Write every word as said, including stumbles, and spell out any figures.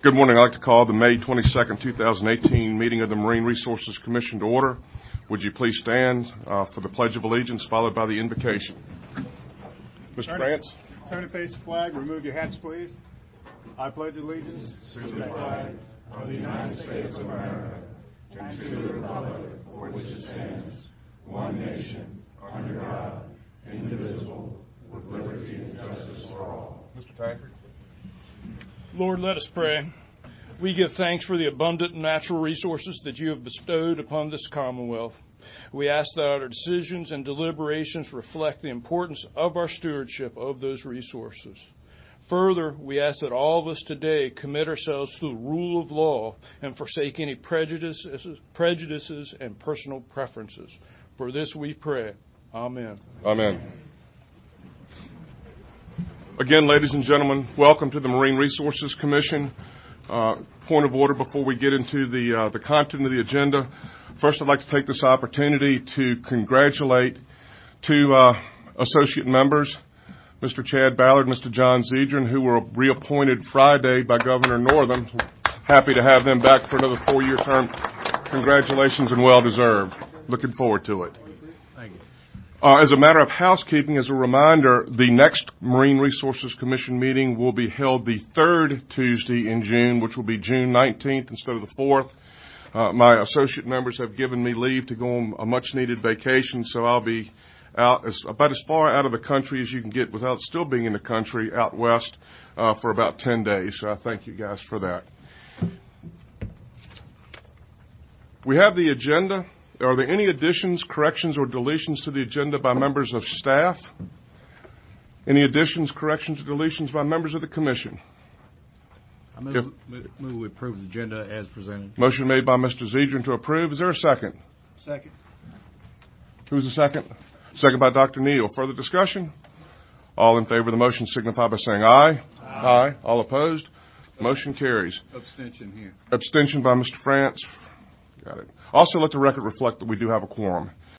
Good morning. I'd like to call the May twenty-second, two thousand eighteen meeting of the Marine Resources Commission to order. Would you please stand uh, for the Pledge of Allegiance, followed by the invocation. Mister France. Turn to face the flag. Remove your hats, please. I pledge allegiance to the flag of the United States of America and to the republic for which it stands, one nation, under God, indivisible, with liberty and justice for all. Mister Tankard. Lord, let us pray. We give thanks for the abundant natural resources that you have bestowed upon this Commonwealth. We ask that our decisions and deliberations reflect the importance of our stewardship of those resources. Further, we ask that all of us today commit ourselves to the rule of law and forsake any prejudices, prejudices and personal preferences. For this we pray. Amen. Amen. Again, ladies and gentlemen, welcome to the Marine Resources Commission. Uh, point of order before we get into the uh, the content of the agenda. First, I'd like to take this opportunity to congratulate two uh, associate members, Mister Chad Ballard, Mister John Zedrin, who were reappointed Friday by Governor Northam. Happy to have them back for another four-year term. Congratulations and well-deserved. Looking forward to it. Thank you. Uh, as a matter of housekeeping, as a reminder, the next Marine Resources Commission meeting will be held the third Tuesday in June, which will be June nineteenth instead of the fourth. Uh, my associate members have given me leave to go on a much-needed vacation, so I'll be out as, about as far out of the country as you can get without still being in the country, out west, uh, for about ten days. So I thank you guys for that. We have the agenda. Are there any additions, corrections, or deletions to the agenda by members of staff? Any additions, corrections, or deletions by members of the commission? I move, if, move we approve the agenda as presented. Motion made by Mister Zedrin to approve. Is there a second? Second. Who's the second? Second by Doctor Neal. Further discussion? All in favor of the motion signify by saying aye. Aye. Aye. All opposed? Motion carries. Abstention here. Abstention by Mister France. Got it. Also, let the record reflect that we do have a quorum.